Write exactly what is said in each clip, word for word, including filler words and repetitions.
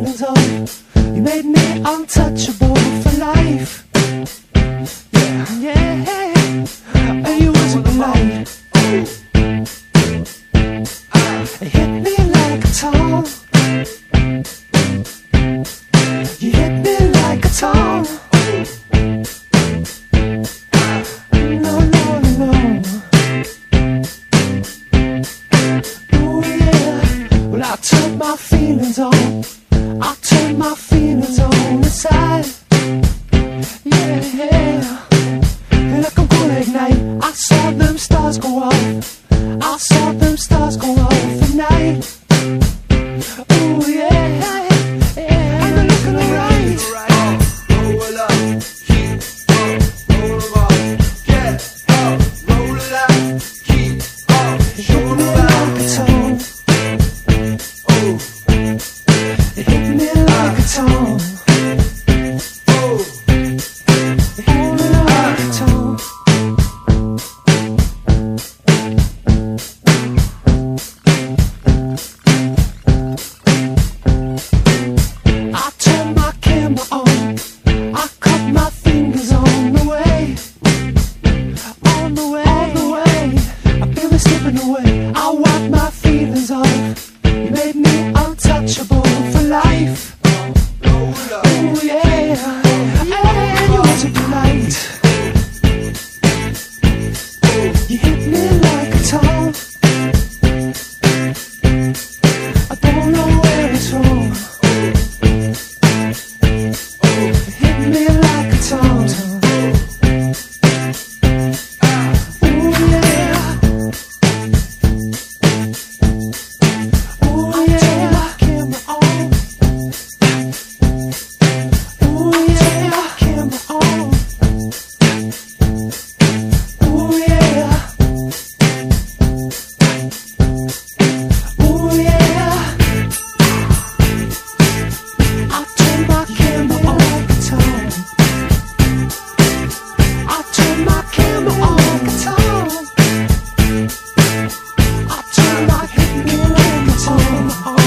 feelings on. You made me untouchable for life. Yeah, yeah. And you wasn't polite. It hit me like a tom. You hit me like a tom. No, no, no. Oh yeah. Well, I turned my feelings on. I turned my feelings on inside. Yeah, yeah. And like I'm gonna ignite. I saw them stars go off. I saw them stars go off at night. Oh yeah, yeah. And they're looking alright. Roll up, keep up, roll up, get up, roll up, keep up, show me like a tone. Oh, it hit me like a tone. oh, it hit me like a tone. I turned my camera on. I cut my fingers on the way, on the way, on the way. I feel it slipping away. I wipe my feelings off. You made me untouchable for life. roll up, Oh yeah, and you was a delight. You hit me like a tom. I don't know where it's from. Hit me like a tom. Oh yeah. Oh yeah. Camera on. Oh yeah. Camera on. Oh yeah. Oh yeah. I turn my camera on like a tom. I turn my camera on like a tom. I turn my hit me like a tom.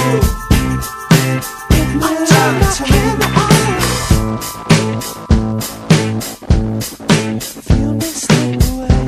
Hit me like a camera on. Feel me slip away.